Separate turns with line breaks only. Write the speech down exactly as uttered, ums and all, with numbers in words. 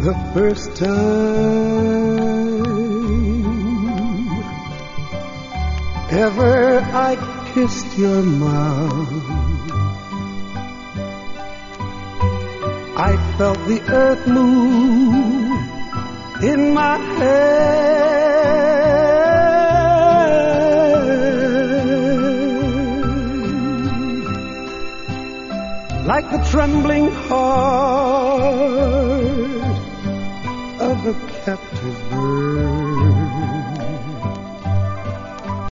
The first time ever I kissed your mouth, I felt the earth move in my hand, like the trembling heart of a captive bird.